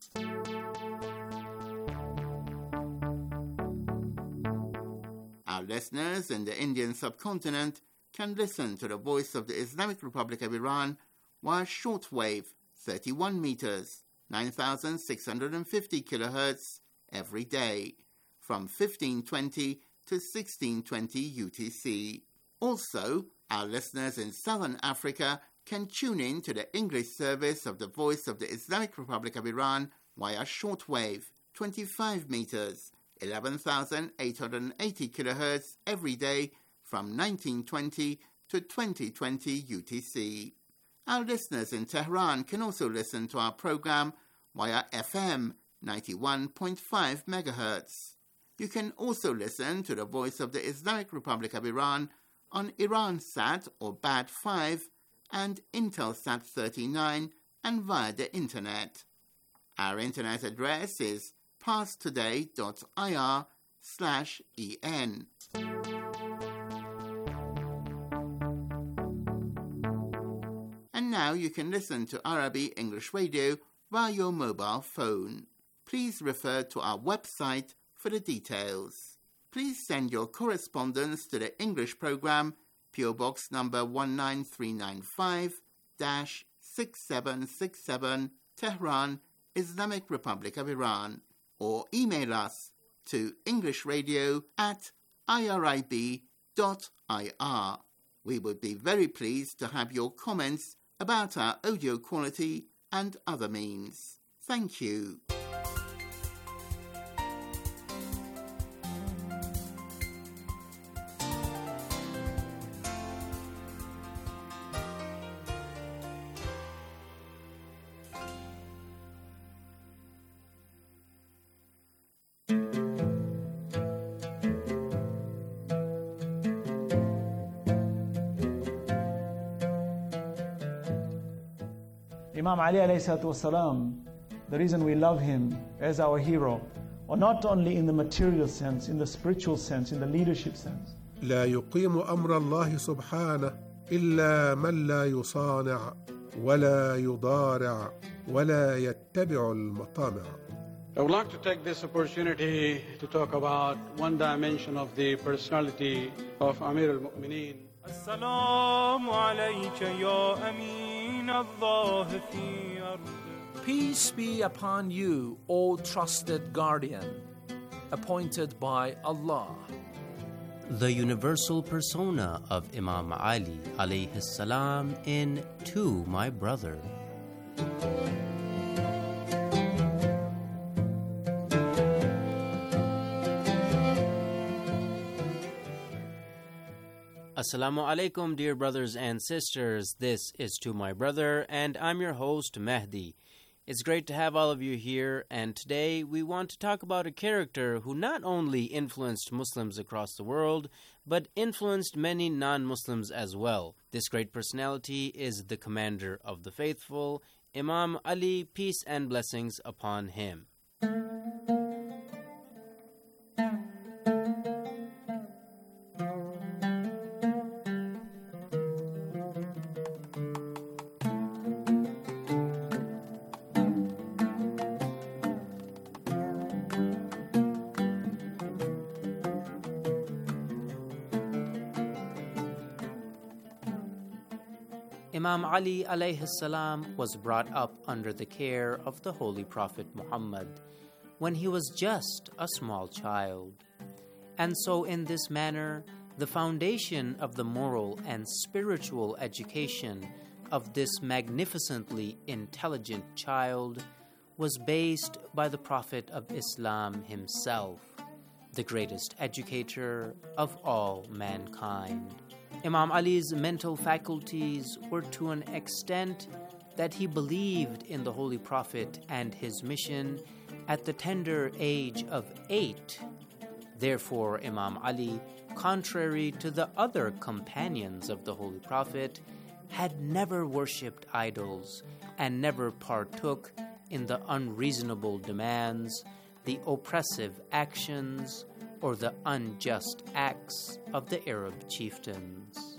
Our listeners in the Indian subcontinent can listen to the Voice of the Islamic Republic of Iran via shortwave, thirty-one meters, nine thousand six hundred fifty kilohertz every day, from fifteen twenty to sixteen twenty U T C. Also, our listeners in Southern Africa can tune in to the English service of the Voice of the Islamic Republic of Iran via shortwave, twenty-five meters, eleven thousand eight hundred eighty kilohertz every day, from nineteen twenty to twenty twenty U T C. Our listeners in Tehran can also listen to our program via F M ninety-one point five megahertz. You can also listen to the Voice of the Islamic Republic of Iran on Iransat or B A D five and Intelsat thirty-nine and via the internet. Our internet address is parstoday.ir slash en. And now you can listen to Arabic English Radio via your mobile phone. Please refer to our website for the details. Please send your correspondence to the English program, P O Box number one nine three nine five, six seven six seven, Tehran, Islamic Republic of Iran, or email us to englishradio at irib dot I R. We would be very pleased to have your comments about our audio quality and other means. Thank you. Imam Ali alayhi salatu wasalam, the reason we love him as our hero, or not only in the material sense, in the spiritual sense, in the leadership sense. لا يقيم أمر الله سبحانه إلا من لا يصانع ولا يضارع ولا يتبع المطامع. I would like to take this opportunity to talk about one dimension of the personality of Amir al-Mu'mineen. Assalamu alayka ya amin Allah fi ard. Peace be upon you, O trusted guardian, appointed by Allah. The universal persona of Imam Ali alayhi salam in To My Brother. Assalamu alaikum, dear brothers and sisters. This is To My Brother, and I'm your host, Mehdi. It's great to have all of you here, and today we want to talk about a character who not only influenced Muslims across the world, but influenced many non-Muslims as well. This great personality is the Commander of the Faithful, Imam Ali, peace and blessings upon him. Imam Ali alayhi salam was brought up under the care of the Holy Prophet Muhammad when he was just a small child. And so in this manner, the foundation of the moral and spiritual education of this magnificently intelligent child was based by the Prophet of Islam himself, the greatest educator of all mankind. Imam Ali's mental faculties were to an extent that he believed in the Holy Prophet and his mission at the tender age of eight. Therefore, Imam Ali, contrary to the other companions of the Holy Prophet, had never worshipped idols and never partook in the unreasonable demands, the oppressive actions, or the unjust acts of the Arab chieftains.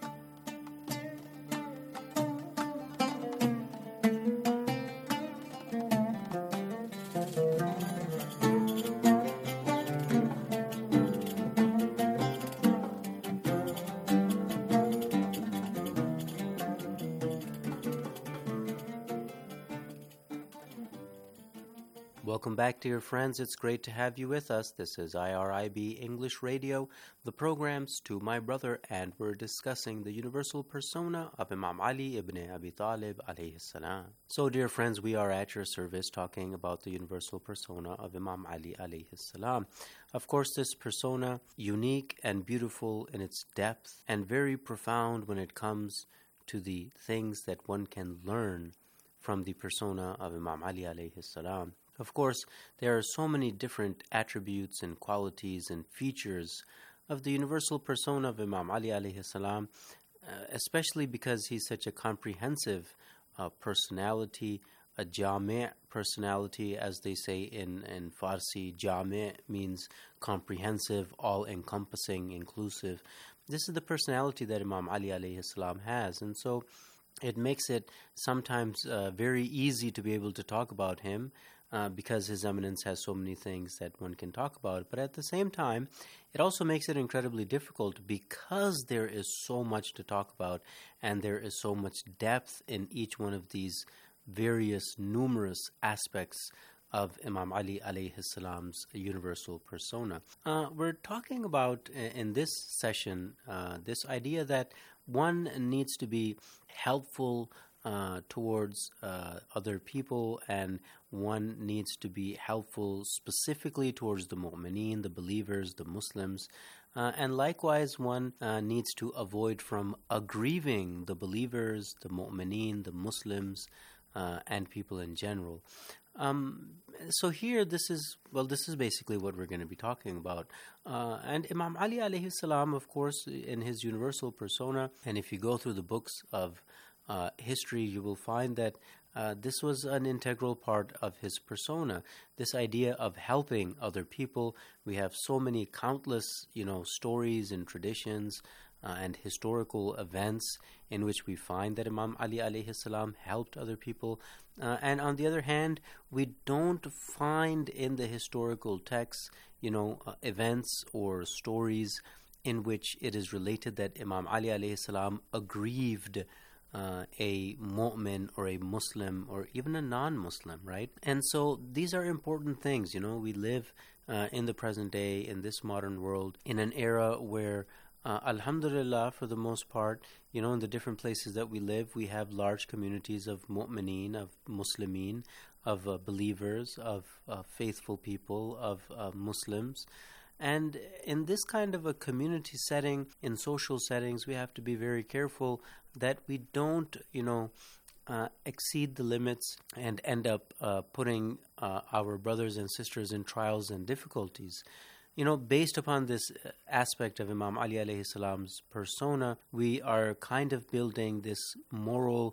Welcome back, dear friends. It's great to have you with us. This is I R I B English Radio, the programs To My Brother, and we're discussing the universal persona of Imam Ali ibn Abi Talib alayhi salam. So, dear friends, we are at your service talking about the universal persona of Imam Ali alayhi salam. Of course, this persona, unique and beautiful in its depth and very profound when it comes to the things that one can learn from the persona of Imam Ali alayhi salam. Of course, there are so many different attributes and qualities and features of the universal persona of Imam Ali alayhi salam, uh, especially because he's such a comprehensive uh, personality, a jami' personality, as they say in, in Farsi. Jami' means comprehensive, all-encompassing, inclusive. This is the personality that Imam Ali alayhi salam has, and so it makes it sometimes uh, very easy to be able to talk about him, Uh, because His Eminence has so many things that one can talk about. But at the same time, it also makes it incredibly difficult because there is so much to talk about and there is so much depth in each one of these various, numerous aspects of Imam Ali alayhi salam's universal persona. Uh, we're talking about, in this session, uh, this idea that one needs to be helpful Uh, towards uh, other people, and one needs to be helpful specifically towards the mu'mineen, the believers, the Muslims, uh, and likewise one uh, needs to avoid from aggrieving the believers, the mu'mineen, the Muslims, uh, and people in general. Um, so here, this is, well, this is basically what we're going to be talking about. Uh, and Imam Ali alayhi salam, of course, in his universal persona, and if you go through the books of Uh, history, you will find that uh, this was an integral part of his persona. This idea of helping other people. We have so many countless, you know, stories and traditions uh, and historical events in which we find that Imam Ali alayhi salam helped other people. Uh, and on the other hand, we don't find in the historical texts, you know, uh, events or stories in which it is related that Imam Ali alayhi salam aggrieved Uh, a mu'min or a Muslim or even a non-Muslim, right? And so these are important things. You know, we live uh, in the present day, in this modern world, in an era where, uh, alhamdulillah, for the most part, you know, in the different places that we live, we have large communities of mu'mineen, of muslimin, of uh, believers, of uh, faithful people, of uh, Muslims. And in this kind of a community setting, in social settings, we have to be very careful that we don't, you know, uh, exceed the limits and end up uh, putting uh, our brothers and sisters in trials and difficulties. You know, based upon this aspect of Imam Ali alayhi salam's persona, we are kind of building this moral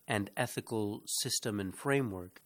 and ethical system and framework.